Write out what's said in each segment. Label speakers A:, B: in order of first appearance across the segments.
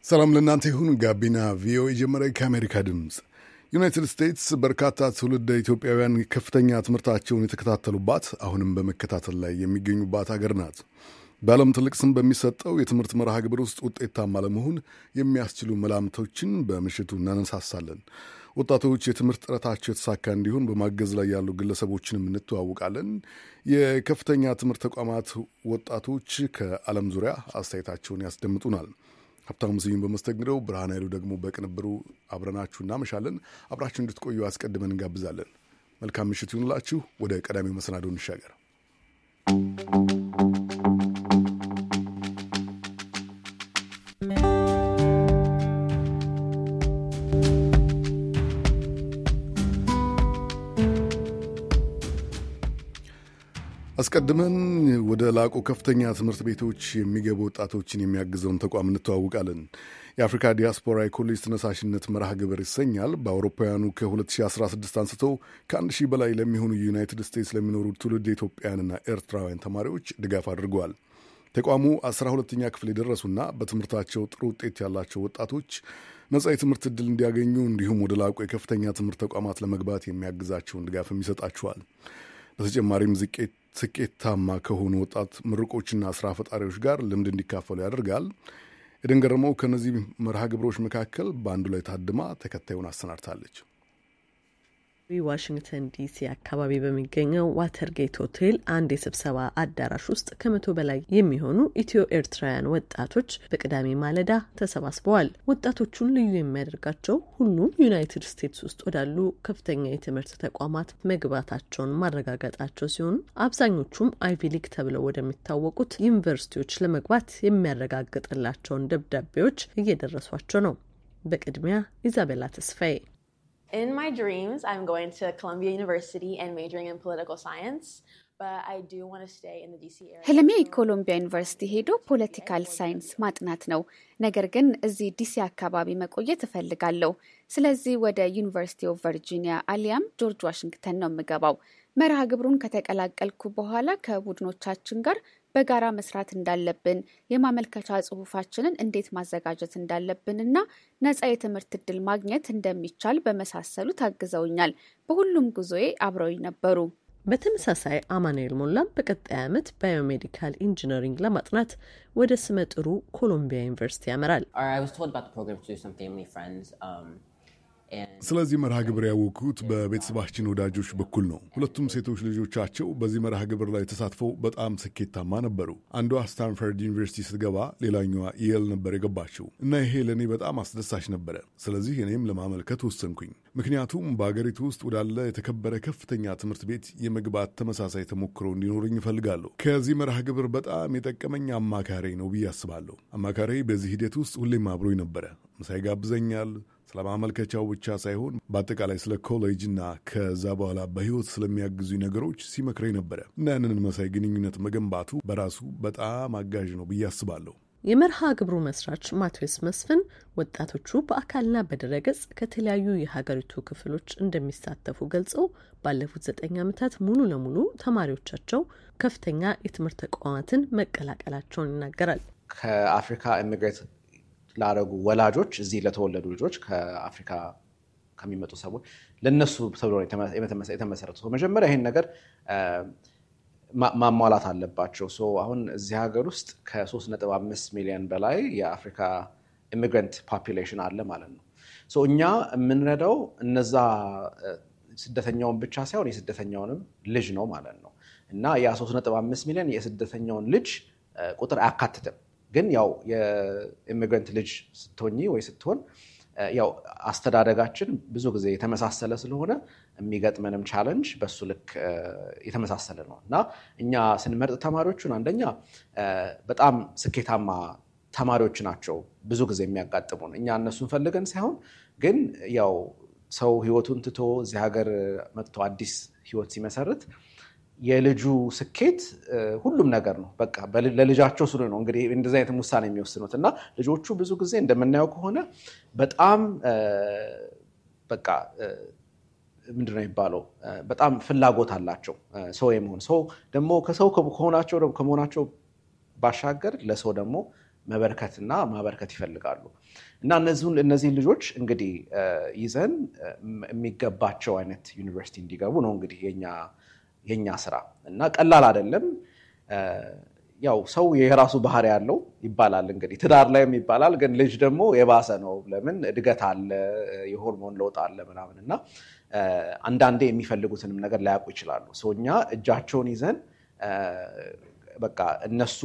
A: ሰላም ለእናንተ ይሁን። ጋቢና ቪኦኤ ጀመረ። ከአሜሪካ ድምፅ ዩናይትድ ስቴትስ በርካታ ትውልደ ኢትዮጵያውያን ከፍተኛ ትምህርታቸውን የተከታተሉባት አሁንም በመከታተል ላይ የሚገኙባት ሀገር ናት። በዓለም ትልቅ ስም በሚሰጠው የትምህርት መርሃ ግብር ውስጥ ውጤታማ ለመሆን የሚያስችሉ መላምቶችን በምሽቱ እናነሳሳለን። ወጣቶች የትምህርት ጥረታቸው የተሳካ እንዲሆን በማገዝ ላይ ያሉ ግለሰቦችንም እንተዋውቃለን። የከፍተኛ ትምህርት ተቋማት ወጣቶች ከዓለም ዙሪያ አስተያየታቸውን ያስደምጡናል። ሀብታሙ ስዩም በመስተንግደው፣ ብርሃን ኃይሉ ደግሞ በቅንብሩ አብረናችሁ እናመሻለን። አብራችሁ እንድትቆዩ አስቀድመን እንጋብዛለን። መልካም ምሽት ይሁንላችሁ። ወደ ቀዳሚው መሰናዶ እንሻገር። አስቀድመን ወደ ላቁ ከፍተኛ ትምህርት ቤቶች የሚገቡ ወጣቶችን የሚያግዘውን ተቋም እንተዋውቃለን። የአፍሪካ ዲያስፖራ የኮሌጅ ተነሳሽነት መርሃ ግብር ይሰኛል። በአውሮፓውያኑ ከ2016 አንስቶ ከ1000 በላይ ለሚሆኑ ዩናይትድ ስቴትስ ለሚኖሩ ትውልድ ኢትዮጵያውያንና ኤርትራውያን ተማሪዎች ድጋፍ አድርገዋል። ተቋሙ 12ኛ ክፍል የደረሱና በትምህርታቸው ጥሩ ውጤት ያላቸው ወጣቶች ነጻ የትምህርት ዕድል እንዲያገኙ እንዲሁም ወደ ላቁ የከፍተኛ ትምህርት ተቋማት ለመግባት የሚያግዛቸውን ድጋፍም ይሰጣቸዋል። በተጨማሪም ስኬታማ ከሆኑ ወጣት ምሩቆችና ስራ ፈጣሪዎች ጋር ልምድ እንዲካፈሉ ያደርጋል። ኤደን ገረመው ከነዚህ መርሃ ግብሮች መካከል በአንዱ ላይ ታድማ ተከታዩን አሰናድታለች።
B: ዋሽንግተን ዲሲ አካባቢ በሚገኘው ዋተርጌት ሆቴል አንድ የስብሰባ አዳራሽ ውስጥ ከ100 በላይ የሚሆኑ ኢትዮ ኤርትራውያን ወጣቶች በቅዳሜ ማለዳ ተሰባስበዋል። ወጣቶቹን ልዩ የሚያደርጋቸው ሁሉም ዩናይትድ ስቴትስ ውስጥ ወዳሉ ከፍተኛ የትምህርት ተቋማት መግባታቸውን ማረጋገጣቸው ሲሆኑ አብዛኞቹም አይቪ ሊግ ተብለው ወደሚታወቁት ዩኒቨርሲቲዎች ለመግባት የሚያረጋግጥላቸውን ደብዳቤዎች እየደረሷቸው ነው። በቅድሚያ ኢዛቤላ ተስፋዬ
C: In my dreams, I'm going to Columbia University and majoring in political science, but I do want to stay in the DC area.
D: ህልሜ ኮሎምቢያ ዩኒቨርሲቲ ሄዶ ፖለቲካል ሳይንስ ማጥናት ነው። ነገር ግን እዚህ ዲሲ አካባቢ መቆየት እፈልጋለሁ። ስለዚህ ወደ ዩኒቨርሲቲ ኦፍ ቨርጂኒያ አሊያም ጆርጅ ዋሽንግተን ነው የምገባው። መርሃ ግብሩን ከተቀላቀልኩ በኋላ ከቡድኖቻችን ጋር በጋራ መስራት እንዳለብን፣ የማመልከቻ ጽሁፋችንን እንዴት ማዘጋጀት እንዳለብንና ነጻ የትምህርት ዕድል ማግኘት እንደሚቻል በመሳሰሉ ታግዘውኛል። በሁሉም ጉዞዬ አብረውኝ ነበሩ።
B: በተመሳሳይ አማኑኤል ሞላም በቀጣይ ዓመት ባዮሜዲካል ኢንጂነሪንግ ለማጥናት ወደ ስመጥሩ ኮሎምቢያ ዩኒቨርሲቲ ያመራል።
A: ስለዚህ መርሃ ግብር ያወቅኩት በቤተሰባችን ወዳጆች በኩል ነው። ሁለቱም ሴቶች ልጆቻቸው በዚህ መርሃ ግብር ላይ ተሳትፈው በጣም ስኬታማ ነበሩ። አንዷ ስታንፈርድ ዩኒቨርሲቲ ስትገባ፣ ሌላኛዋ የል ነበር የገባችው እና ይሄ ለእኔ በጣም አስደሳች ነበረ። ስለዚህ እኔም ለማመልከት ወሰንኩኝ። ምክንያቱም በአገሪቱ ውስጥ ወዳለ የተከበረ ከፍተኛ ትምህርት ቤት የመግባት ተመሳሳይ ተሞክሮ እንዲኖረኝ እፈልጋለሁ። ከዚህ መርሃ ግብር በጣም የጠቀመኝ አማካሪ ነው ብዬ አስባለሁ። አማካሪ በዚህ ሂደት ውስጥ ሁሌም አብሮኝ ነበረ። ምሳ ይጋብዘኛል። ስለ ማመልከቻው ብቻ ሳይሆን በአጠቃላይ ስለ ኮሌጅና ከዛ በኋላ በሕይወት ስለሚያግዙ ነገሮች ሲመክረኝ ነበረ እና ያንን መሳይ ግንኙነት መገንባቱ በራሱ በጣም አጋዥ ነው ብዬ አስባለሁ።
B: የመርሃ ግብሩ መስራች ማቴዎስ መስፍን ወጣቶቹ በአካልና በድረገጽ ከተለያዩ የሀገሪቱ ክፍሎች እንደሚሳተፉ ገልጸው ባለፉት 9 ዓመታት ሙሉ ለሙሉ ተማሪዎቻቸው ከፍተኛ የትምህርት ተቋማትን መቀላቀላቸውን ይናገራል።
E: ከአፍሪካ ኢሚግሬት ላደረጉ ወላጆች፣ እዚህ ለተወለዱ ልጆች ከአፍሪካ ከሚመጡ ሰዎች ለነሱ ተብሎ የተመሰረቱ መጀመሪያ ይሄን ነገር ማሟላት አለባቸው። አሁን እዚህ ሀገር ውስጥ ከ3.5 ሚሊዮን በላይ የአፍሪካ ኢሚግራንት ፖፑሌሽን አለ ማለት ነው። እኛ የምንረዳው እነዛ ስደተኛውን ብቻ ሳይሆን የስደተኛውንም ልጅ ነው ማለት ነው እና ያ 3.5 ሚሊዮን የስደተኛውን ልጅ ቁጥር አያካትትም። ግን ያው የኢሚግራንት ልጅ ስትሆኚ ወይ ስትሆን ያው አስተዳደጋችን ብዙ ጊዜ የተመሳሰለ ስለሆነ የሚገጥመንም ቻሌንጅ በሱ ልክ የተመሳሰለ ነው እና እኛ ስንመርጥ ተማሪዎቹን አንደኛ በጣም ስኬታማ ተማሪዎች ናቸው ብዙ ጊዜ የሚያጋጥሙን። እኛ እነሱን ፈልገን ሳይሆን ግን ያው ሰው ህይወቱን ትቶ እዚህ ሀገር መጥቶ አዲስ ህይወት ሲመሰርት የልጁ ስኬት ሁሉም ነገር ነው። በቃ ለልጃቸው ስሉ ነው እንግዲህ እንደዚህ አይነት ውሳኔ የሚወስኑት እና ልጆቹ ብዙ ጊዜ እንደምናየው ከሆነ በጣም በቃ ምንድነው የሚባለው በጣም ፍላጎት አላቸው ሰው የመሆን ሰው ደግሞ ከሰው ከመሆናቸው ባሻገር ለሰው ደግሞ መበርከትና ማበርከት ይፈልጋሉ እና እነዚህ ልጆች እንግዲህ ይዘን የሚገባቸው አይነት ዩኒቨርሲቲ እንዲገቡ ነው እንግዲህ የኛ ስራ እና ቀላል አይደለም። ያው ሰው የራሱ ባህሪ ያለው ይባላል እንግዲህ ትዳር ላይም ይባላል፣ ግን ልጅ ደግሞ የባሰ ነው። ለምን እድገት አለ፣ የሆርሞን ለውጥ አለ ምናምን እና አንዳንዴ የሚፈልጉትንም ነገር ላያውቁ ይችላሉ። እኛ እጃቸውን ይዘን በቃ እነሱ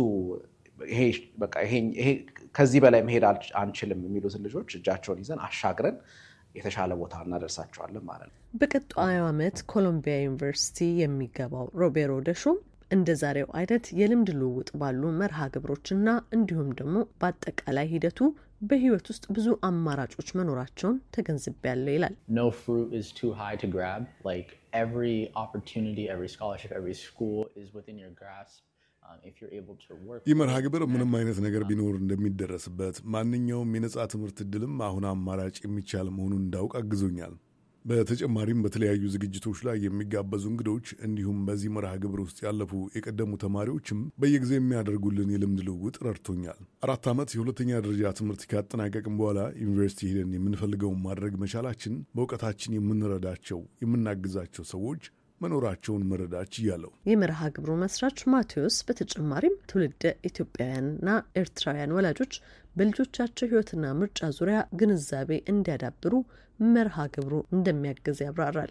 E: ይሄ ከዚህ በላይ መሄድ አንችልም የሚሉትን ልጆች እጃቸውን ይዘን አሻግረን የተሻለ ቦታ እናደርሳቸዋለን ማለት ነው።
B: በቀጣዩ ዓመት ኮሎምቢያ ዩኒቨርሲቲ የሚገባው ሮቤሮ ደሾም እንደ ዛሬው አይነት የልምድ ልውውጥ ባሉ መርሃ ግብሮችና እንዲሁም ደግሞ በአጠቃላይ ሂደቱ በህይወት ውስጥ ብዙ አማራጮች መኖራቸውን ተገንዝቤያለሁ ይላል።
F: No fruit is too high to grab. Like every opportunity, every scholarship, every school is within your grasp.
A: ይህ መርሃ ግብር ምንም አይነት ነገር ቢኖር እንደሚደረስበት ማንኛውም የነጻ ትምህርት እድልም አሁን አማራጭ የሚቻል መሆኑን እንዳውቅ አግዞኛል። በተጨማሪም በተለያዩ ዝግጅቶች ላይ የሚጋበዙ እንግዶች እንዲሁም በዚህ መርሃ ግብር ውስጥ ያለፉ የቀደሙ ተማሪዎችም በየጊዜው የሚያደርጉልን የልምድ ልውውጥ ረድቶኛል። 4 ዓመት የሁለተኛ ደረጃ ትምህርት ካጠናቀቅም በኋላ ዩኒቨርሲቲ ሄደን የምንፈልገውን ማድረግ መቻላችን በእውቀታችን የምንረዳቸው የምናግዛቸው ሰዎች መኖራቸውን መረዳች እያለው
B: የመርሃ ግብሩ መስራች ማቴዎስ በተጨማሪም ትውልደ ኢትዮጵያውያንና ኤርትራውያን ወላጆች በልጆቻቸው ሕይወትና ምርጫ ዙሪያ ግንዛቤ እንዲያዳብሩ መርሃ ግብሩ እንደሚያግዝ ያብራራል።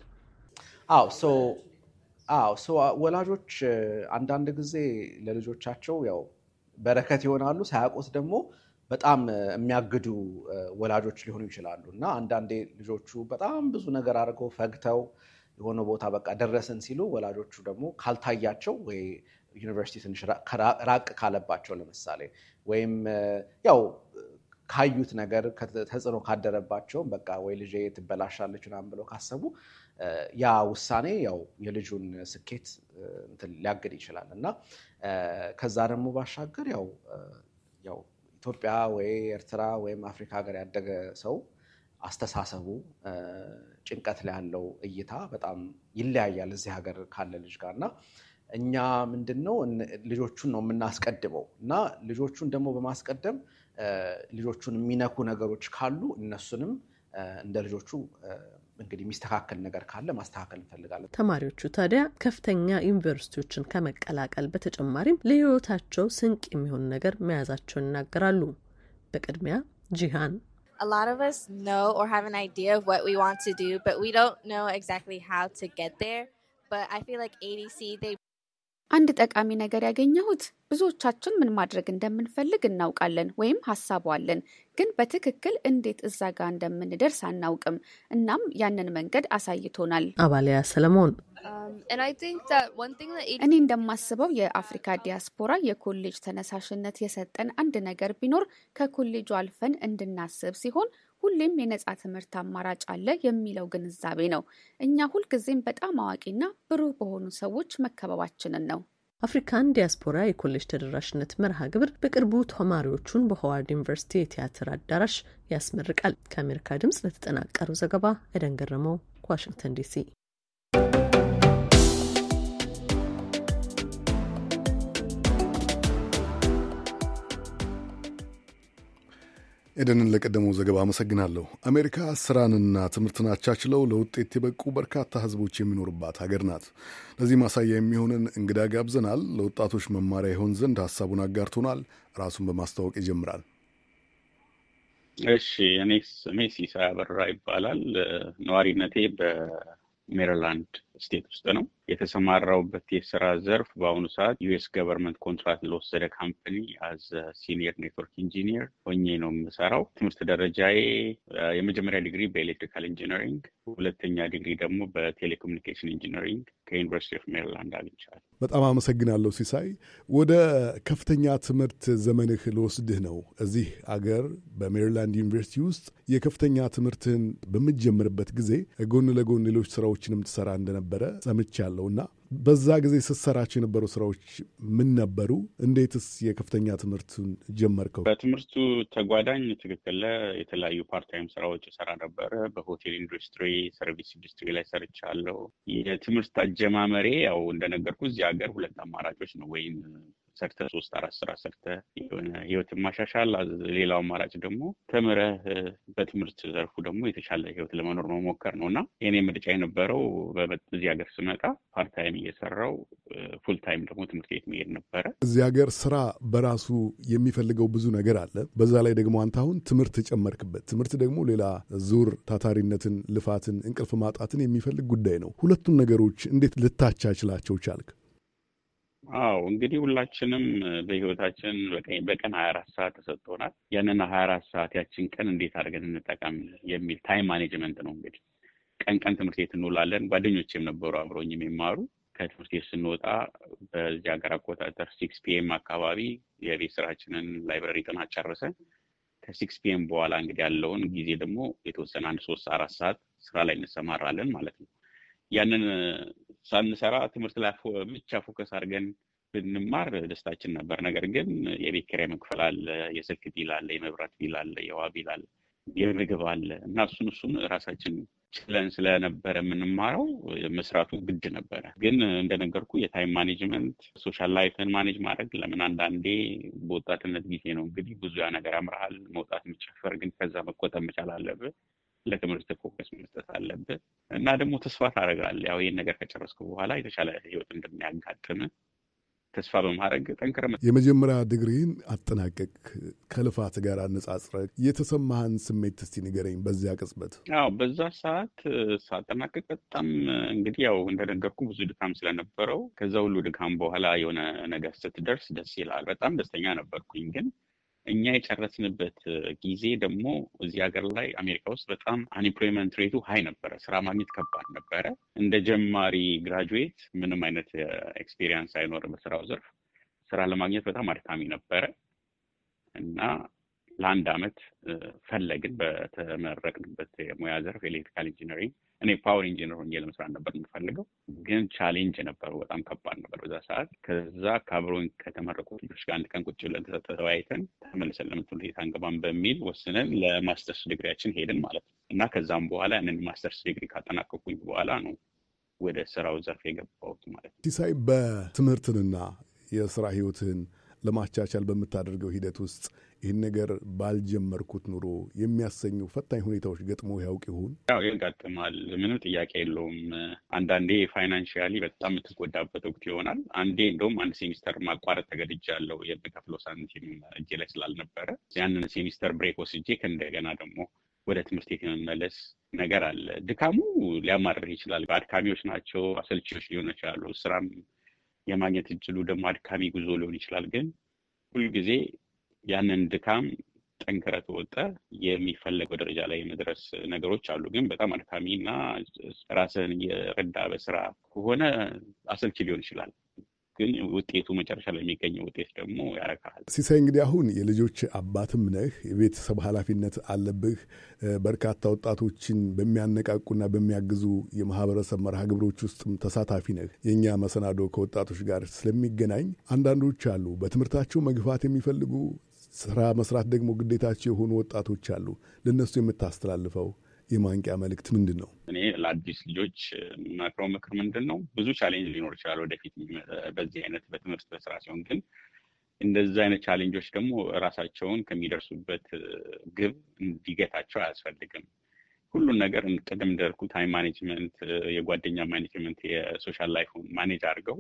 E: ወላጆች አንዳንድ ጊዜ ለልጆቻቸው ያው በረከት ይሆናሉ፣ ሳያውቁት ደግሞ በጣም የሚያግዱ ወላጆች ሊሆኑ ይችላሉ እና አንዳንዴ ልጆቹ በጣም ብዙ ነገር አድርገው ፈግተው የሆነ ቦታ በቃ ደረሰን ሲሉ ወላጆቹ ደግሞ ካልታያቸው ወይ ዩኒቨርሲቲ ትንሽ ራቅ ካለባቸው ለምሳሌ ወይም ያው ካዩት ነገር ተጽዕኖ ካደረባቸው በቃ ወይ ልጄ ትበላሻለች ምናምን ብለው ካሰቡ ያ ውሳኔ ያው የልጁን ስኬት ሊያግድ ይችላል እና ከዛ ደግሞ ባሻገር ያው ኢትዮጵያ ወይ ኤርትራ ወይም አፍሪካ ሀገር ያደገ ሰው አስተሳሰቡ ጭንቀት ላይ ያለው እይታ በጣም ይለያያል እዚህ ሀገር ካለ ልጅ ጋርና እኛ ምንድነው ልጆቹን ነው የምናስቀድመው እና ልጆቹን ደግሞ በማስቀደም ልጆቹን የሚነኩ ነገሮች ካሉ እነሱንም እንደ ልጆቹ እንግዲህ የሚስተካከል ነገር ካለ ማስተካከል እንፈልጋለን።
B: ተማሪዎቹ ታዲያ ከፍተኛ ዩኒቨርሲቲዎችን ከመቀላቀል በተጨማሪም ለህይወታቸው ስንቅ የሚሆን ነገር መያዛቸውን ይናገራሉ። በቅድሚያ ጂሃን
G: A lot of us know or have an idea of what we want to do, but we don't know exactly how to get there. But I feel like ADC,
D: አንድ ጠቃሚ ነገር ያገኘሁት ብዙዎቻችን ምን ማድረግ እንደምንፈልግ እናውቃለን ወይም ሐሳቡ አለን፣ ግን በትክክል እንዴት እዛ ጋር እንደምንደርስ አናውቅም። እናም ያንን መንገድ አሳይቶናል።
B: አባሊያ ሰለሞን
D: እኔ እንደማስበው የአፍሪካ ዲያስፖራ የኮሌጅ ተነሳሽነት የሰጠን አንድ ነገር ቢኖር ከኮሌጁ አልፈን እንድናስብ ሲሆን ሁሌም የነጻ ትምህርት አማራጭ አለ የሚለው ግንዛቤ ነው። እኛ ሁልጊዜም በጣም አዋቂና ብሩህ በሆኑ ሰዎች መከበባችንን ነው።
B: አፍሪካን ዲያስፖራ የኮሌጅ ተደራሽነት መርሃ ግብር በቅርቡ ተማሪዎቹን በሆዋርድ ዩኒቨርሲቲ የቲያትር አዳራሽ ያስመርቃል። ከአሜሪካ ድምጽ ለተጠናቀረው ዘገባ ኤደን ገረመው ከዋሽንግተን ዲሲ።
A: ኤደንን ለቀደመው ዘገባ አመሰግናለሁ። አሜሪካ ስራንና ትምህርትን አቻችለው ለውጤት የበቁ በርካታ ሕዝቦች የሚኖሩባት ሀገር ናት። ለዚህ ማሳያ የሚሆንን እንግዳ ጋብዘናል። ለወጣቶች መማሪያ ይሆን ዘንድ ሀሳቡን አጋርቶናል። ራሱን በማስተዋወቅ ይጀምራል።
H: እሺ፣ እኔ ስሜ ሲሳይ አበራ ይባላል። ነዋሪነቴ በሜሪላንድ ስቴት ውስጥ ነው። የተሰማራውበት የስራ ዘርፍ በአሁኑ ሰዓት ዩኤስ ገቨርንመንት ኮንትራክት ለወሰደ ካምፓኒ አዝ ሲኒየር ኔትወርክ ኢንጂኒየር ሆኜ ነው የምሰራው። ትምህርት ደረጃዬ የመጀመሪያ ዲግሪ በኤሌክትሪካል ኢንጂነሪንግ፣ ሁለተኛ ዲግሪ ደግሞ በቴሌኮሙኒኬሽን ኢንጂነሪንግ ከዩኒቨርሲቲ ኦፍ ሜሪላንድ አግኝቻለሁ።
A: በጣም አመሰግናለሁ ሲሳይ። ወደ ከፍተኛ ትምህርት ዘመንህ ልወስድህ ነው። እዚህ አገር በሜሪላንድ ዩኒቨርሲቲ ውስጥ የከፍተኛ ትምህርትህን በምትጀምርበት ጊዜ ጎን ለጎን ሌሎች ስራዎችንም ትሰራ እንደነበረ ሰምቻለሁና በዛ ጊዜ ስትሰራቸው የነበሩ ስራዎች ምን ነበሩ? እንዴትስ የከፍተኛ ትምህርቱን ጀመርከው?
H: በትምህርቱ ተጓዳኝ ትክክል የተለያዩ ፓርታይም ስራዎች ሰራ ነበረ። በሆቴል ኢንዱስትሪ፣ ሰርቪስ ኢንዱስትሪ ላይ ሰርቻለሁ። የትምህርት አጀማመሬ ያው እንደነገርኩ እዚህ ሀገር ሁለት አማራጮች ነው። ወይም ሰርተህ 3-4 ስራ ሰርተህ የሆነ ህይወትን ማሻሻል፣ ሌላው አማራጭ ደግሞ ተምረህ በትምህርት ዘርፉ ደግሞ የተሻለ ህይወት ለመኖር መሞከር ነውና የኔ ምርጫ የነበረው በዚህ ሀገር ስመጣ ፓርት ታይም እየሰራው ፉል ታይም ደግሞ ትምህርት ቤት መሄድ ነበረ።
A: እዚህ ሀገር ስራ በራሱ የሚፈልገው ብዙ ነገር አለ። በዛ ላይ ደግሞ አንተ አሁን ትምህርት ጨመርክበት። ትምህርት ደግሞ ሌላ ዙር ታታሪነትን፣ ልፋትን፣ እንቅልፍ ማጣትን የሚፈልግ ጉዳይ ነው። ሁለቱን ነገሮች እንዴት ልታቻችላቸው ቻልክ?
H: አዎ እንግዲህ ሁላችንም በህይወታችን በቀን 24 ሰዓት ተሰጥቶናል። ያንን 24 ሰዓት ያችን ቀን እንዴት አድርገን እንጠቀም የሚል ታይም ማኔጅመንት ነው። እንግዲህ ቀን ትምህርት ቤት እንውላለን። ጓደኞቼም ነበሩ አብረውኝ የሚማሩ። ከትምህርት ቤት ስንወጣ በዚህ ሀገር አቆጣጠር 6 PM አካባቢ የቤት ስራችንን ላይብረሪ ጥናት ጨርሰን ከ6 PM በኋላ እንግዲህ ያለውን ጊዜ ደግሞ የተወሰነ 1-3-4 ሰዓት ስራ ላይ እንሰማራለን ማለት ነው። ያንን ሳንሰራ ትምህርት ላይ ብቻ ፎከስ አድርገን ብንማር ደስታችን ነበር። ነገር ግን የቤት ኪራይ መክፈል አለ፣ የስልክ ቢል አለ፣ የመብራት ቢል አለ፣ የውሃ ቢል አለ፣ የምግብ አለ እና እሱን ራሳችን ችለን ስለነበረ የምንማረው መስራቱ ግድ ነበረ። ግን እንደነገርኩ የታይም ማኔጅመንት ሶሻል ላይፍን ማኔጅ ማድረግ ለምን አንዳንዴ በወጣትነት ጊዜ ነው እንግዲህ ብዙ ያ ነገር ያምርሃል መውጣት የሚጨፈር፣ ግን ከዛ መቆጠብ መቻል አለብህ። ለትምህርት ፎከስ መስጠት አለብህ እና ደግሞ ተስፋ ታደርጋለህ። ያው ይሄን ነገር ከጨረስኩ በኋላ የተሻለ ህይወት እንደሚያጋጥም ተስፋ በማድረግ ጠንክረህ
A: የመጀመሪያ ዲግሪን አጠናቀቅ ከልፋት ጋር አነጻጽረህ የተሰማህን ስሜት እስቲ ንገረኝ በዚያ ቅጽበት።
H: አዎ በዛ ሰዓት ሳጠናቀቅ በጣም እንግዲህ ያው እንደነገርኩ ብዙ ድካም ስለነበረው ከዛ ሁሉ ድካም በኋላ የሆነ ነገር ስትደርስ ደስ ይላል። በጣም ደስተኛ ነበርኩኝ። ግን እኛ የጨረስንበት ጊዜ ደግሞ እዚህ ሀገር ላይ አሜሪካ ውስጥ በጣም አንኤምፕሎይመንት ሬቱ ሃይ ነበረ። ስራ ማግኘት ከባድ ነበረ። እንደ ጀማሪ ግራጁዌት ምንም አይነት ኤክስፒሪየንስ አይኖርም በስራው ዘርፍ ስራ ለማግኘት በጣም አድካሚ ነበረ እና ለአንድ አመት ፈለግን በተመረቅንበት የሙያ ዘርፍ ኤሌክትሪካል ኢንጂነሪንግ። እኔ ፓወር ኢንጂነር ሆኜ ለመስራት ነበር የምፈልገው፣ ግን ቻሌንጅ ነበሩ፣ በጣም ከባድ ነበር በዛ ሰዓት። ከዛ ከአብሮኝ ከተመረቁት ልጆች ጋር አንድ ቀን ቁጭ ብለን ተወያይተን ተመልሰን ለምን ቤት አንገባም በሚል ወስነን ለማስተርስ ዲግሪያችን ሄድን ማለት ነው እና ከዛም በኋላ ያንን ማስተርስ ዲግሪ ካጠናቀቁኝ በኋላ ነው ወደ ስራው ዘርፍ የገባሁት ማለት ነው።
A: ሲሳይ በትምህርትንና የስራ ህይወትን ለማቻቻል በምታደርገው ሂደት ውስጥ ይህን ነገር ባልጀመርኩት ኑሮ የሚያሰኙ ፈታኝ ሁኔታዎች ገጥሞ ያውቅ ይሆን?
H: ያው ያጋጥማል፣ ምንም ጥያቄ የለውም። አንዳንዴ ፋይናንሻሊ በጣም የምትጎዳበት ወቅት ይሆናል። አንዴ እንደውም አንድ ሴሚስተር ማቋረጥ ተገድጃለሁ፣ የምከፍለው ሳንቲም እጄ ላይ ስላልነበረ ያንን ሴሚስተር ብሬክ ወስጄ ከእንደገና ደግሞ ወደ ትምህርት ቤት የመመለስ ነገር አለ። ድካሙ ሊያማርር ይችላል። አድካሚዎች ናቸው፣ አሰልቺዎች ሊሆኑ ይችላሉ። ስራም የማግኘት እድሉ ደግሞ አድካሚ ጉዞ ሊሆን ይችላል። ግን ሁልጊዜ ያንን ድካም ጠንክረህ ተወጥተህ የሚፈለገው ደረጃ ላይ የመድረስ ነገሮች አሉ። ግን በጣም አድካሚ እና ራስህን እየረዳ በስራ ከሆነ አሰልቺ ሊሆን ይችላል። ግን ውጤቱ መጨረሻ ላይ የሚገኘው ውጤት ደግሞ ያረካል።
A: ሲሳይ እንግዲህ አሁን የልጆች አባትም ነህ፣ የቤተሰብ ኃላፊነት አለብህ። በርካታ ወጣቶችን በሚያነቃቁና በሚያግዙ የማህበረሰብ መርሃ ግብሮች ውስጥም ተሳታፊ ነህ። የእኛ መሰናዶ ከወጣቶች ጋር ስለሚገናኝ አንዳንዶች አሉ በትምህርታቸው መግፋት የሚፈልጉ ስራ መስራት ደግሞ ግዴታቸው የሆኑ ወጣቶች አሉ። ለነሱ የምታስተላልፈው የማንቂያ መልእክት ምንድን ነው?
H: እኔ ለአዲስ ልጆች መክረው ምክር ምንድን ነው፣ ብዙ ቻሌንጅ ሊኖር ይችላል ወደፊት በዚህ አይነት በትምህርት በስራ ሲሆን፣ ግን እንደዚህ አይነት ቻሌንጆች ደግሞ ራሳቸውን ከሚደርሱበት ግብ እንዲገታቸው አያስፈልግም። ሁሉን ነገር ቅድም እንዳልኩ ታይም ማኔጅመንት፣ የጓደኛ ማኔጅመንት፣ የሶሻል ላይፉን ማኔጅ አድርገው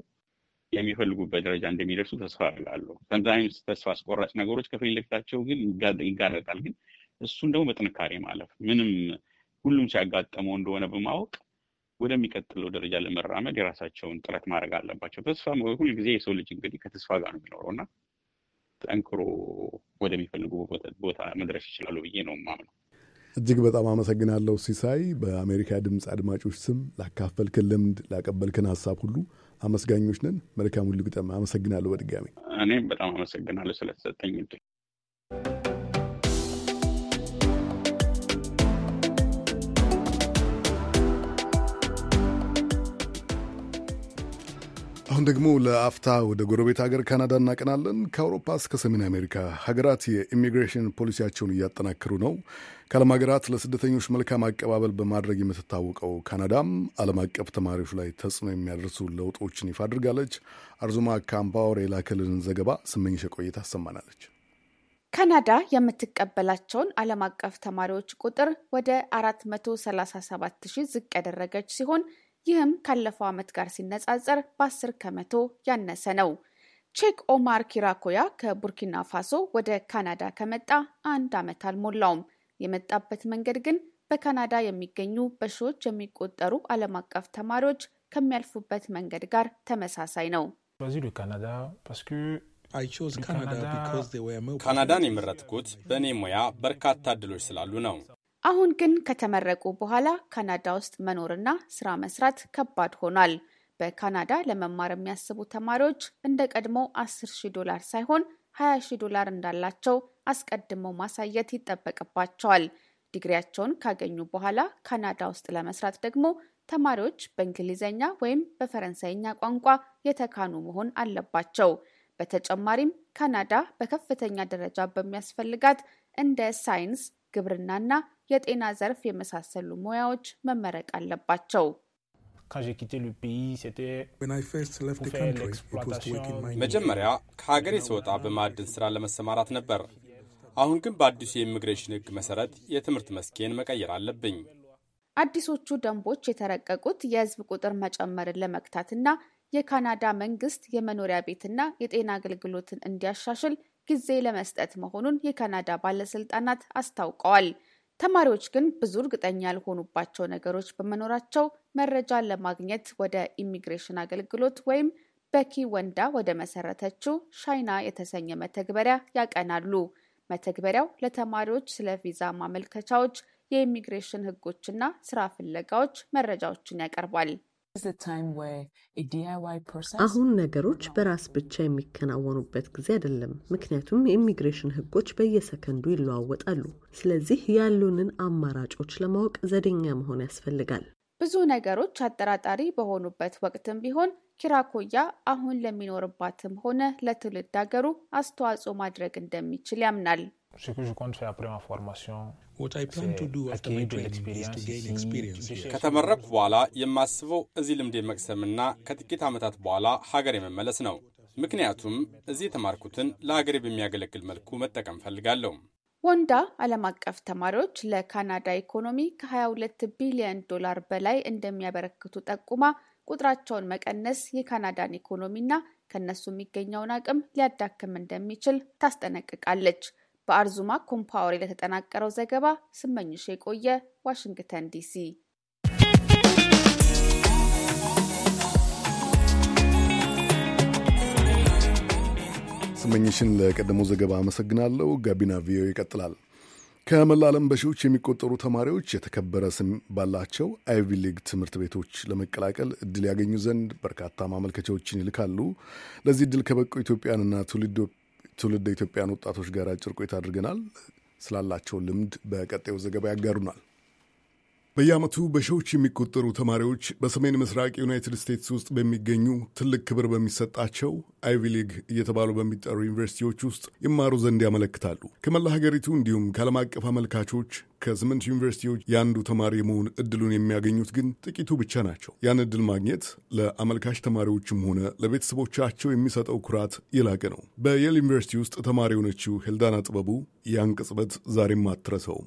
H: የሚፈልጉበት ደረጃ እንደሚደርሱ ተስፋ አደርጋለሁ። ሰምታይምስ ተስፋ አስቆራጭ ነገሮች ከፊት ለፊታቸው ግን ይጋረጣል። ግን እሱን ደግሞ በጥንካሬ ማለፍ ምንም ሁሉም ሲያጋጥመው እንደሆነ በማወቅ ወደሚቀጥለው ደረጃ ለመራመድ የራሳቸውን ጥረት ማድረግ አለባቸው። ተስፋ ሁልጊዜ የሰው ልጅ እንግዲህ ከተስፋ ጋር ነው የሚኖረውና ጠንክሮ ወደሚፈልጉ ቦታ መድረስ ይችላሉ ብዬ ነው የማምነው።
A: እጅግ በጣም አመሰግናለሁ ሲሳይ። በአሜሪካ ድምፅ አድማጮች ስም ላካፈልክን ልምድ፣ ላቀበልክን ሀሳብ ሁሉ አመስጋኞች ነን። መልካም ሁሉ ግጠም። አመሰግናለሁ በድጋሚ።
H: እኔም በጣም አመሰግናለሁ ስለተሰጠኝ እድል።
A: አሁን ደግሞ ለአፍታ ወደ ጎረቤት ሀገር ካናዳ እናቀናለን። ከአውሮፓ እስከ ሰሜን አሜሪካ ሀገራት የኢሚግሬሽን ፖሊሲያቸውን እያጠናከሩ ነው። ከዓለም ሀገራት ለስደተኞች መልካም አቀባበል በማድረግ የምትታወቀው ካናዳም ዓለም አቀፍ ተማሪዎች ላይ ተጽዕኖ የሚያደርሱ ለውጦችን ይፋ አድርጋለች። አርዙማ ካምፓወር የላከልን ዘገባ ስመኝሽ ቆይታ አሰማናለች።
D: ካናዳ የምትቀበላቸውን ዓለም አቀፍ ተማሪዎች ቁጥር ወደ 437,000 ዝቅ ያደረገች ሲሆን ይህም ካለፈው ዓመት ጋር ሲነጻጸር በ10 ከመቶ ያነሰ ነው። ቼክ ኦማር ኪራኮያ ከቡርኪና ፋሶ ወደ ካናዳ ከመጣ 1 ዓመት አልሞላውም። የመጣበት መንገድ ግን በካናዳ የሚገኙ በሺዎች የሚቆጠሩ ዓለም አቀፍ ተማሪዎች ከሚያልፉበት መንገድ ጋር ተመሳሳይ ነው።
I: ካናዳን የመረጥኩት በእኔ ሙያ በርካታ እድሎች ስላሉ ነው።
D: አሁን ግን ከተመረቁ በኋላ ካናዳ ውስጥ መኖርና ስራ መስራት ከባድ ሆኗል። በካናዳ ለመማር የሚያስቡ ተማሪዎች እንደ ቀድሞ $10,000 ሳይሆን $20,000 እንዳላቸው አስቀድመው ማሳየት ይጠበቅባቸዋል። ዲግሪያቸውን ካገኙ በኋላ ካናዳ ውስጥ ለመስራት ደግሞ ተማሪዎች በእንግሊዝኛ ወይም በፈረንሳይኛ ቋንቋ የተካኑ መሆን አለባቸው። በተጨማሪም ካናዳ በከፍተኛ ደረጃ በሚያስፈልጋት እንደ ሳይንስ፣ ግብርናና የጤና ዘርፍ የመሳሰሉ ሙያዎች መመረቅ አለባቸው።
I: መጀመሪያ ከሀገሬ ስወጣ በማዕድን ስራ ለመሰማራት ነበር። አሁን ግን በአዲሱ የኢሚግሬሽን ሕግ መሰረት የትምህርት መስኬን መቀየር አለብኝ።
D: አዲሶቹ ደንቦች የተረቀቁት የሕዝብ ቁጥር መጨመርን ለመግታትና የካናዳ መንግስት የመኖሪያ ቤትና የጤና አገልግሎትን እንዲያሻሽል ጊዜ ለመስጠት መሆኑን የካናዳ ባለስልጣናት አስታውቀዋል። ተማሪዎች ግን ብዙ እርግጠኛ ያልሆኑባቸው ነገሮች በመኖራቸው መረጃ ለማግኘት ወደ ኢሚግሬሽን አገልግሎት ወይም በኪ ወንዳ ወደ መሰረተችው ሻይና የተሰኘ መተግበሪያ ያቀናሉ። መተግበሪያው ለተማሪዎች ስለ ቪዛ ማመልከቻዎች፣ የኢሚግሬሽን ህጎችና ስራ ፍለጋዎች መረጃዎችን ያቀርባል።
B: አሁን ነገሮች በራስ ብቻ የሚከናወኑበት ጊዜ አይደለም። ምክንያቱም የኢሚግሬሽን ህጎች በየሰከንዱ ይለዋወጣሉ። ስለዚህ ያሉንን አማራጮች ለማወቅ ዘዴኛ መሆን ያስፈልጋል።
D: ብዙ ነገሮች አጠራጣሪ በሆኑበት ወቅትም ቢሆን ኪራኮያ አሁን ለሚኖርባትም ሆነ ለትውልድ ሀገሩ አስተዋጽኦ ማድረግ እንደሚችል ያምናል።
I: ከተመረቅኩ በኋላ የማስበው እዚህ ልምድ መቅሰምና ከጥቂት ዓመታት በኋላ ሀገር የመመለስ ነው። ምክንያቱም እዚህ የተማርኩትን ለሀገሬ በሚያገለግል መልኩ መጠቀም ፈልጋለሁ።
D: ወንዳ ዓለም አቀፍ ተማሪዎች ለካናዳ ኢኮኖሚ ከ$22 ቢሊዮን በላይ እንደሚያበረክቱ ጠቁማ ቁጥራቸውን መቀነስ የካናዳን ኢኮኖሚና ከነሱ የሚገኘውን አቅም ሊያዳክም እንደሚችል ታስጠነቅቃለች። በአርዙማ ኮምፓወር ለተጠናቀረው ዘገባ ስመኝሽ የቆየ ዋሽንግተን ዲሲ።
A: ስመኝሽን ለቀደመው ዘገባ አመሰግናለሁ። ጋቢና ቪኦኤ ይቀጥላል። ከመላ ዓለም በሺዎች የሚቆጠሩ ተማሪዎች የተከበረ ስም ባላቸው አይቪ ሊግ ትምህርት ቤቶች ለመቀላቀል እድል ያገኙ ዘንድ በርካታ ማመልከቻዎችን ይልካሉ። ለዚህ እድል ከበቁ ኢትዮጵያንና ትውልደ ኢትዮጵያን ወጣቶች ጋር አጭር ቆይታ አድርገናል። ስላላቸው ልምድ በቀጣዩ ዘገባ ያጋሩናል። በየዓመቱ በሺዎች የሚቆጠሩ ተማሪዎች በሰሜን ምስራቅ ዩናይትድ ስቴትስ ውስጥ በሚገኙ ትልቅ ክብር በሚሰጣቸው አይቪ ሊግ እየተባሉ በሚጠሩ ዩኒቨርሲቲዎች ውስጥ ይማሩ ዘንድ ያመለክታሉ። ከመላ ሀገሪቱ እንዲሁም ከዓለም አቀፍ አመልካቾች ከ8 ዩኒቨርሲቲዎች የአንዱ ተማሪ የመሆን እድሉን የሚያገኙት ግን ጥቂቱ ብቻ ናቸው። ያን እድል ማግኘት ለአመልካች ተማሪዎችም ሆነ ለቤተሰቦቻቸው የሚሰጠው ኩራት የላቀ ነው። በየል ዩኒቨርሲቲ ውስጥ ተማሪ የሆነችው ሄልዳና ጥበቡ ያን ቅጽበት ዛሬም አትረሳውም።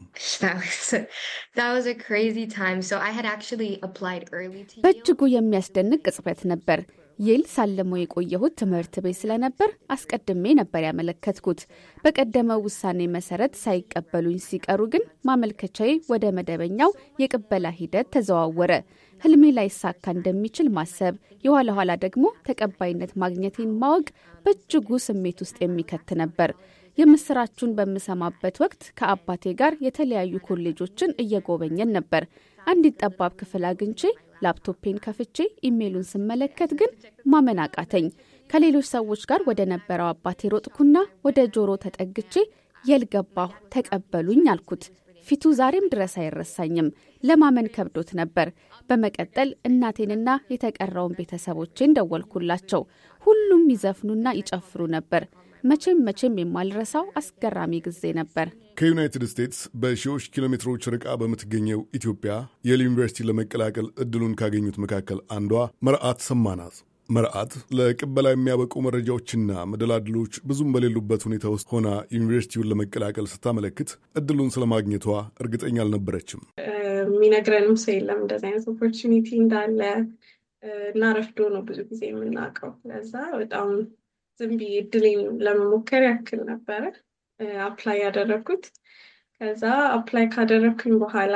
D: በእጅጉ የሚያስደንቅ ቅጽበት ነበር። ይል ሳለመው የቆየሁት ትምህርት ቤት ስለነበር አስቀድሜ ነበር ያመለከትኩት። በቀደመው ውሳኔ መሰረት ሳይቀበሉኝ ሲቀሩ ግን ማመልከቻዬ ወደ መደበኛው የቅበላ ሂደት ተዘዋወረ። ህልሜ ላይሳካ እንደሚችል ማሰብ፣ የኋላ ኋላ ደግሞ ተቀባይነት ማግኘቴን ማወቅ በእጅጉ ስሜት ውስጥ የሚከት ነበር። የምስራቹን በምሰማበት ወቅት ከአባቴ ጋር የተለያዩ ኮሌጆችን እየጎበኘን ነበር። አንዲት ጠባብ ክፍል አግኝቼ ላፕቶፔን ከፍቼ ኢሜሉን ስመለከት ግን ማመን አቃተኝ። ከሌሎች ሰዎች ጋር ወደ ነበረው አባቴ ሮጥኩና ወደ ጆሮ ተጠግቼ የልገባሁ ተቀበሉኝ አልኩት። ፊቱ ዛሬም ድረስ አይረሳኝም። ለማመን ከብዶት ነበር። በመቀጠል እናቴንና የተቀረውን ቤተሰቦቼን ደወልኩላቸው። ሁሉም ይዘፍኑና ይጨፍሩ ነበር። መቼም የማልረሳው አስገራሚ ጊዜ ነበር።
A: ከዩናይትድ ስቴትስ በሺዎች ኪሎ ሜትሮች ርቃ በምትገኘው ኢትዮጵያ የል ዩኒቨርሲቲ ለመቀላቀል እድሉን ካገኙት መካከል አንዷ መርዓት ሰማናት። መርዓት ለቅበላ የሚያበቁ መረጃዎችና መደላድሎች ብዙም በሌሉበት ሁኔታ ውስጥ ሆና ዩኒቨርሲቲውን ለመቀላቀል ስታመለክት እድሉን ስለማግኘቷ እርግጠኛ አልነበረችም።
J: የሚነግረንም ሰው የለም እንደዚህ አይነት ኦፖርቹኒቲ እንዳለ እና ረፍዶ ነው ብዙ ጊዜ የምናውቀው። ለዛ በጣም ዝም ብዬ እድሌን ለመሞከር ያክል ነበረ አፕላይ ያደረግኩት። ከዛ አፕላይ ካደረግኩኝ በኋላ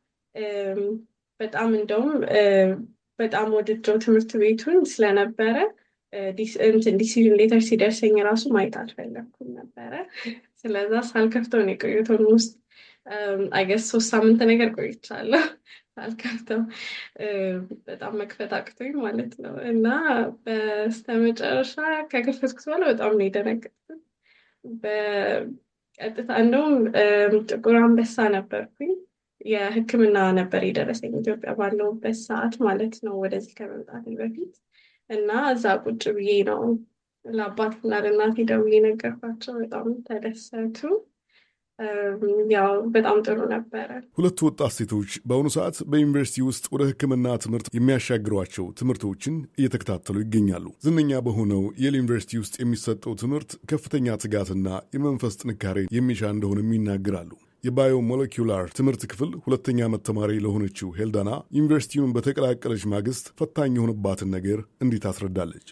J: በጣም እንደውም በጣም ወድጀው ትምህርት ቤቱን ስለነበረ ዲሲዥን ሌተር ሲደርሰኝ ራሱ ማየት አልፈለግኩም ነበረ። ስለዛ ሳልከፍተው ነው የቆየሁት። ውስጥ አይገስ 3 ሳምንት ነገር ቆይቻለሁ ሳልከፍተው፣ በጣም መክፈት አቅቶኝ ማለት ነው። እና በስተመጨረሻ ከከፈትኩት በኋላ በጣም ነው የደነገጥኩት። በቀጥታ እንደውም ጥቁር አንበሳ ነበርኩኝ። የሕክምና ነበር የደረሰኝ ኢትዮጵያ ባለሁበት ሰዓት ማለት ነው፣ ወደዚህ ከመምጣቴ በፊት። እና እዛ ቁጭ ብዬ ነው ለአባትና ለእናቴ ደውዬ ነገርኳቸው። በጣም ተደሰቱ። ያው በጣም ጥሩ ነበረ።
A: ሁለቱ ወጣት ሴቶች በአሁኑ ሰዓት በዩኒቨርሲቲ ውስጥ ወደ ሕክምና ትምህርት የሚያሻግሯቸው ትምህርቶችን እየተከታተሉ ይገኛሉ። ዝነኛ በሆነው የል ዩኒቨርሲቲ ውስጥ የሚሰጠው ትምህርት ከፍተኛ ትጋትና የመንፈስ ጥንካሬ የሚሻ እንደሆነም ይናገራሉ። የባዮ ሞለኪውላር ትምህርት ክፍል 2ኛ ዓመት ተማሪ ለሆነችው ሄልዳና ዩኒቨርሲቲውን በተቀላቀለች ማግስት ፈታኝ የሆነባትን ነገር እንዴት አስረዳለች።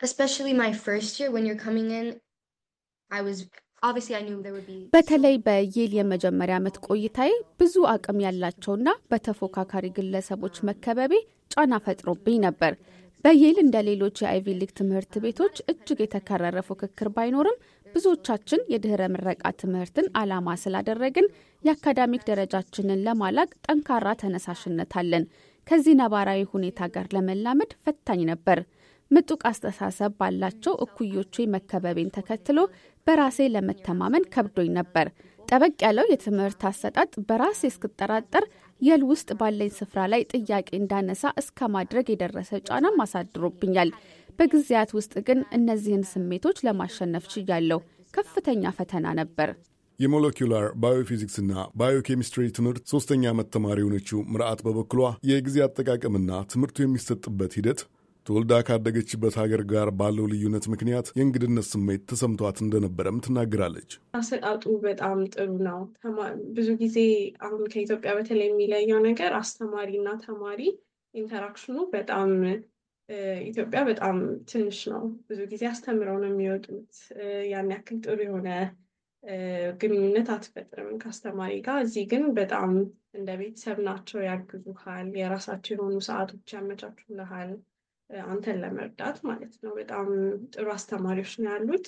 D: በተለይ በየል የመጀመሪያ ዓመት ቆይታዬ ብዙ አቅም ያላቸውና በተፎካካሪ ግለሰቦች መከበቤ ጫና ፈጥሮብኝ ነበር። በየል እንደ ሌሎች የአይቪ ሊግ ትምህርት ቤቶች እጅግ የተከረረ ፉክክር ባይኖርም ብዙዎቻችን የድህረ ምረቃ ትምህርትን ዓላማ ስላደረግን የአካዳሚክ ደረጃችንን ለማላቅ ጠንካራ ተነሳሽነት አለን። ከዚህ ነባራዊ ሁኔታ ጋር ለመላመድ ፈታኝ ነበር። ምጡቅ አስተሳሰብ ባላቸው እኩዮቼ መከበቤን ተከትሎ በራሴ ለመተማመን ከብዶኝ ነበር። ጠበቅ ያለው የትምህርት አሰጣጥ በራሴ እስክጠራጠር የል ውስጥ ባለኝ ስፍራ ላይ ጥያቄ እንዳነሳ እስከ ማድረግ የደረሰ ጫናም አሳድሮብኛል። በጊዜያት ውስጥ ግን እነዚህን ስሜቶች ለማሸነፍ ችያለሁ። ከፍተኛ ፈተና ነበር።
A: የሞለኪውላር ባዮፊዚክስና ባዮኬሚስትሪ ትምህርት 3ኛ ዓመት ተማሪ የሆነችው መርዓት በበኩሏ የጊዜ አጠቃቀምና ትምህርቱ የሚሰጥበት ሂደት ተወልዳ ካደገችበት ሀገር ጋር ባለው ልዩነት ምክንያት የእንግድነት ስሜት ተሰምቷት እንደነበረም ትናገራለች።
J: አሰጣጡ በጣም ጥሩ ነው። ብዙ ጊዜ አሁን ከኢትዮጵያ በተለይ የሚለየው ነገር አስተማሪና ተማሪ ኢንተራክሽኑ በጣም ኢትዮጵያ በጣም ትንሽ ነው። ብዙ ጊዜ አስተምረው ነው የሚወጡት። ያን ያክል ጥሩ የሆነ ግንኙነት አትፈጥርም ከአስተማሪ ጋር። እዚህ ግን በጣም እንደ ቤተሰብ ናቸው፣ ያግዙሃል፣ የራሳቸው የሆኑ ሰዓቶች ያመቻቹልሃል አንተን ለመርዳት ማለት ነው። በጣም ጥሩ አስተማሪዎች ነው ያሉት።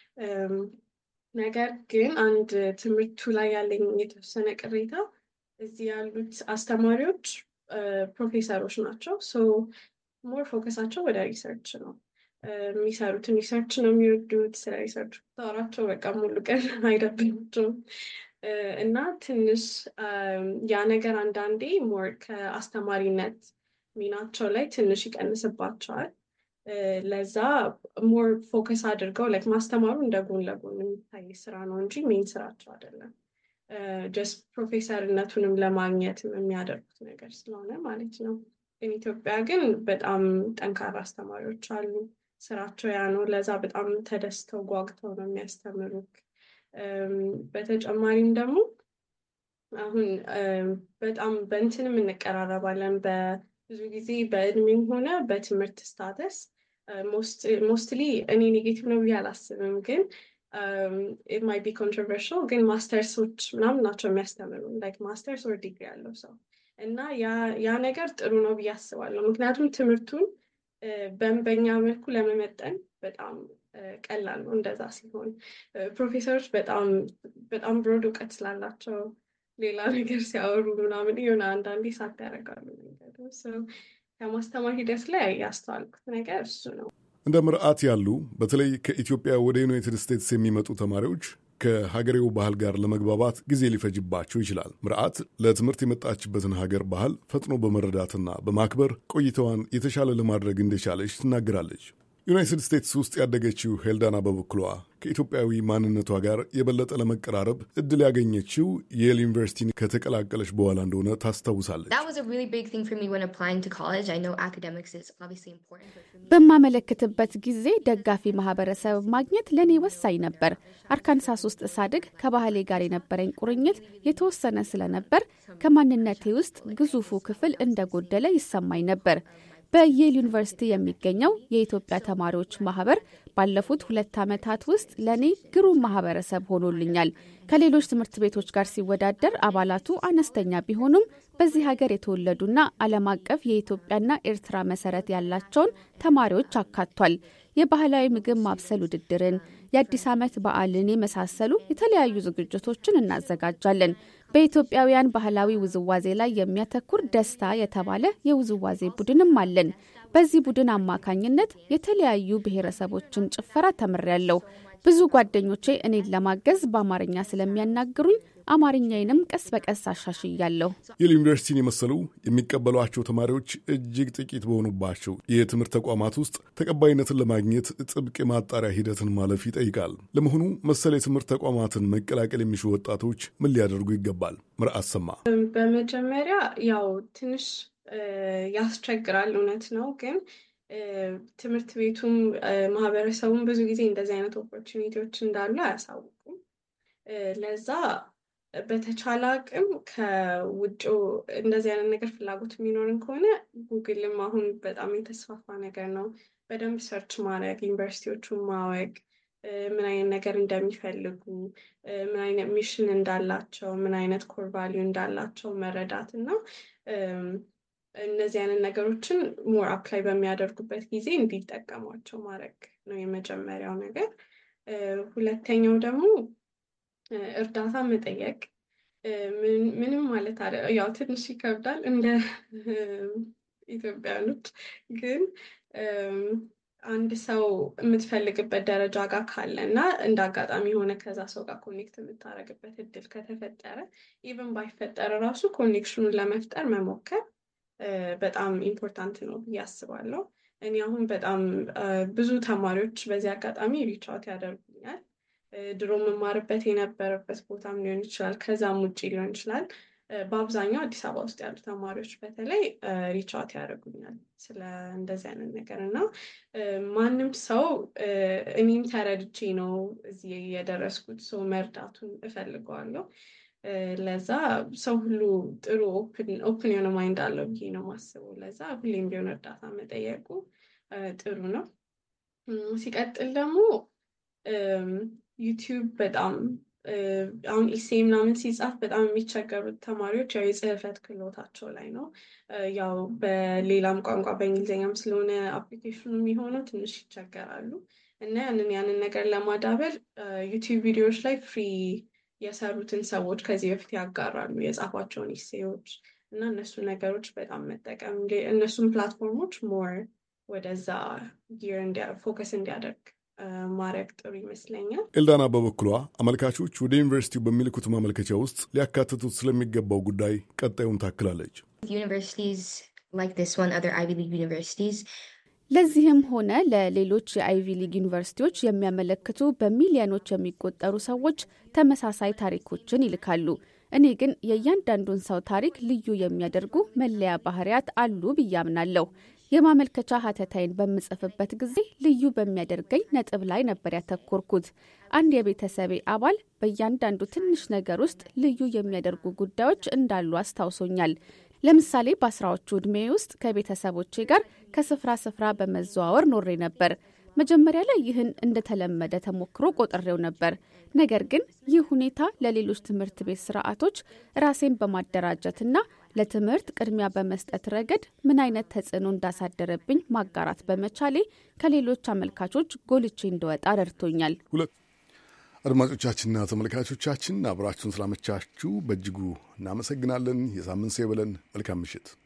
J: ነገር ግን አንድ ትምህርቱ ላይ ያለኝ የተወሰነ ቅሬታ እዚህ ያሉት አስተማሪዎች ፕሮፌሰሮች ናቸው። ሞር ፎከሳቸው ወደ ሪሰርች ነው የሚሰሩትን ሪሰርች ነው የሚወዱት። ስለ ሪሰርች ታወራቸው በቃ ሙሉ ቀን አይደብራቸውም። እና ትንሽ ያ ነገር አንዳንዴ ሞር ከአስተማሪነት ሚናቸው ላይ ትንሽ ይቀንስባቸዋል። ለዛ ሞር ፎከስ አድርገው ላይክ ማስተማሩ እንደ ጎን ለጎን የሚታይ ስራ ነው እንጂ ሜን ስራቸው አይደለም። ጀስት ፕሮፌሰርነቱንም ለማግኘት የሚያደርጉት ነገር ስለሆነ ማለት ነው። ኢትዮጵያ ግን በጣም ጠንካራ አስተማሪዎች አሉ። ስራቸው ያ ነው። ለዛ በጣም ተደስተው ጓግተው ነው የሚያስተምሩት። በተጨማሪም ደግሞ አሁን በጣም በእንትንም እንቀራረባለን። ብዙ ጊዜ በእድሜም ሆነ በትምህርት ስታተስ ሞስትሊ እኔ ኔጌቲቭ ነው ብዬ አላስብም፣ ግን ኢት ማይ ቢ ኮንትሮቨርሻል፣ ግን ማስተርሶች ምናምን ናቸው የሚያስተምሩ ላይክ ማስተርስ ኦር ዲግሪ ያለው ሰው እና ያ ነገር ጥሩ ነው ብዬ አስባለሁ። ምክንያቱም ትምህርቱን በእኛ መልኩ ለመመጠን በጣም ቀላል ነው። እንደዛ ሲሆን ፕሮፌሰሮች በጣም ብሮድ እውቀት ስላላቸው ሌላ ነገር ሲያወሩ ምናምን የሆነ አንዳንዴ ሳት ያደርጋሉ። ከማስተማር ሂደት ላይ ያስተዋልኩት ነገር እሱ ነው።
A: እንደ መርዓት ያሉ በተለይ ከኢትዮጵያ ወደ ዩናይትድ ስቴትስ የሚመጡ ተማሪዎች ከሀገሬው ባህል ጋር ለመግባባት ጊዜ ሊፈጅባቸው ይችላል። ምርዓት ለትምህርት የመጣችበትን ሀገር ባህል ፈጥኖ በመረዳትና በማክበር ቆይታዋን የተሻለ ለማድረግ እንደቻለች ትናገራለች። ዩናይትድ ስቴትስ ውስጥ ያደገችው ሄልዳና በበኩሏ ከኢትዮጵያዊ ማንነቷ ጋር የበለጠ ለመቀራረብ እድል ያገኘችው የየል ዩኒቨርሲቲን ከተቀላቀለች በኋላ እንደሆነ ታስታውሳለች።
D: በማመለክትበት ጊዜ ደጋፊ ማህበረሰብ ማግኘት ለእኔ ወሳኝ ነበር። አርካንሳስ ውስጥ ሳድግ ከባህሌ ጋር የነበረኝ ቁርኝት የተወሰነ ስለነበር ከማንነቴ ውስጥ ግዙፉ ክፍል እንደጎደለ ይሰማኝ ነበር። በየል ዩኒቨርሲቲ የሚገኘው የኢትዮጵያ ተማሪዎች ማህበር ባለፉት 2 ዓመታት ውስጥ ለኔ ግሩም ማህበረሰብ ሆኖልኛል። ከሌሎች ትምህርት ቤቶች ጋር ሲወዳደር አባላቱ አነስተኛ ቢሆኑም በዚህ ሀገር የተወለዱና ዓለም አቀፍ የኢትዮጵያና ኤርትራ መሰረት ያላቸውን ተማሪዎች አካቷል። የባህላዊ ምግብ ማብሰል ውድድርን፣ የአዲስ ዓመት በዓልን የመሳሰሉ የተለያዩ ዝግጅቶችን እናዘጋጃለን። በኢትዮጵያውያን ባህላዊ ውዝዋዜ ላይ የሚያተኩር ደስታ የተባለ የውዝዋዜ ቡድንም አለን። በዚህ ቡድን አማካኝነት የተለያዩ ብሔረሰቦችን ጭፈራ ተምሬያለሁ። ብዙ ጓደኞቼ እኔን ለማገዝ በአማርኛ ስለሚያናግሩኝ አማርኛዬንም ቀስ በቀስ አሻሽያለሁ።
A: የየል ዩኒቨርሲቲን የመሰሉ የሚቀበሏቸው ተማሪዎች እጅግ ጥቂት በሆኑባቸው የትምህርት ተቋማት ውስጥ ተቀባይነትን ለማግኘት ጥብቅ የማጣሪያ ሂደትን ማለፍ ይጠይቃል። ለመሆኑ መሰል የትምህርት ተቋማትን መቀላቀል የሚሹ ወጣቶች ምን ሊያደርጉ ይገባል? ምርዓት ሰማ።
J: በመጀመሪያ ያው ትንሽ ያስቸግራል፣ እውነት ነው። ግን ትምህርት ቤቱም ማህበረሰቡም ብዙ ጊዜ እንደዚህ አይነት ኦፖርቹኒቲዎች እንዳሉ አያሳውቁም። ለዛ በተቻለ አቅም ከውጭው እንደዚህ አይነት ነገር ፍላጎት የሚኖርን ከሆነ ጉግልም አሁን በጣም የተስፋፋ ነገር ነው። በደንብ ሰርች ማድረግ፣ ዩኒቨርሲቲዎቹን ማወቅ፣ ምን አይነት ነገር እንደሚፈልጉ፣ ምን አይነት ሚሽን እንዳላቸው፣ ምን አይነት ኮር ቫሊዩ እንዳላቸው መረዳት እና እነዚህ አይነት ነገሮችን ሞር አፕላይ በሚያደርጉበት ጊዜ እንዲጠቀሟቸው ማድረግ ነው የመጀመሪያው ነገር። ሁለተኛው ደግሞ እርዳታ መጠየቅ። ምንም ማለት ያው ትንሽ ይከብዳል እንደ ኢትዮጵያኖች፣ ግን አንድ ሰው የምትፈልግበት ደረጃ ጋር ካለ እና እንደ አጋጣሚ የሆነ ከዛ ሰው ጋር ኮኔክት የምታደርግበት እድል ከተፈጠረ ኢቨን ባይፈጠር ራሱ ኮኔክሽኑን ለመፍጠር መሞከር በጣም ኢምፖርታንት ነው ብዬ አስባለሁ። እኔ አሁን በጣም ብዙ ተማሪዎች በዚህ አጋጣሚ ሪቻውት ያደርጉኛል። ድሮ መማርበት የነበረበት ቦታም ሊሆን ይችላል፣ ከዛም ውጭ ሊሆን ይችላል። በአብዛኛው አዲስ አበባ ውስጥ ያሉ ተማሪዎች በተለይ ሪቻውት ያደርጉኛል ስለ እንደዚህ አይነት ነገር እና ማንም ሰው እኔም ተረድቼ ነው እዚህ የደረስኩት፣ ሰው መርዳቱን እፈልገዋለሁ። ለዛ ሰው ሁሉ ጥሩ ኦፕን የሆነ ማይንድ አለው ብዬ ነው ማስበው። ለዛ ሁሌም ቢሆን እርዳታ መጠየቁ ጥሩ ነው። ሲቀጥል ደግሞ ዩቲዩብ በጣም አሁን ኢሴ ምናምን ሲጻፍ በጣም የሚቸገሩት ተማሪዎች ያው የጽህፈት ክህሎታቸው ላይ ነው። ያው በሌላም ቋንቋ በእንግሊዝኛም ስለሆነ አፕሊኬሽኑ የሚሆነው ትንሽ ይቸገራሉ እና ያንን ነገር ለማዳበር ዩቲዩብ ቪዲዮዎች ላይ ፍሪ የሰሩትን ሰዎች ከዚህ በፊት ያጋራሉ የጻፏቸውን ኢሴዎች እና እነሱ ነገሮች በጣም መጠቀም፣ እነሱም ፕላትፎርሞች ሞር ወደዛ ጊር ፎከስ እንዲያደርግ ማድረግ ጥሩ ይመስለኛል።
A: ኤልዳና በበኩሏ አመልካቾች ወደ ዩኒቨርሲቲው በሚልኩት ማመልከቻ ውስጥ ሊያካትቱት ስለሚገባው ጉዳይ ቀጣዩን ታክላለች።
D: ለዚህም ሆነ ለሌሎች የአይቪ ሊግ ዩኒቨርሲቲዎች የሚያመለክቱ በሚሊዮኖች የሚቆጠሩ ሰዎች ተመሳሳይ ታሪኮችን ይልካሉ። እኔ ግን የእያንዳንዱን ሰው ታሪክ ልዩ የሚያደርጉ መለያ ባህሪያት አሉ ብዬ አምናለሁ። የማመልከቻ ሀተታይን በምጽፍበት ጊዜ ልዩ በሚያደርገኝ ነጥብ ላይ ነበር ያተኮርኩት። አንድ የቤተሰቤ አባል በእያንዳንዱ ትንሽ ነገር ውስጥ ልዩ የሚያደርጉ ጉዳዮች እንዳሉ አስታውሶኛል። ለምሳሌ በ10ዎቹ ዕድሜ ውስጥ ከቤተሰቦቼ ጋር ከስፍራ ስፍራ በመዘዋወር ኖሬ ነበር። መጀመሪያ ላይ ይህን እንደተለመደ ተሞክሮ ቆጥሬው ነበር። ነገር ግን ይህ ሁኔታ ለሌሎች ትምህርት ቤት ስርዓቶች ራሴን በማደራጀትና ለትምህርት ቅድሚያ በመስጠት ረገድ ምን አይነት ተጽዕኖ እንዳሳደረብኝ ማጋራት በመቻሌ ከሌሎች አመልካቾች ጎልቼ እንደወጣ ረድቶኛል።
A: አድማጮቻችንና ተመልካቾቻችን አብራችሁን ስላመቻችሁ በእጅጉ እናመሰግናለን። የሳምንት ሰው ይበለን። መልካም ምሽት።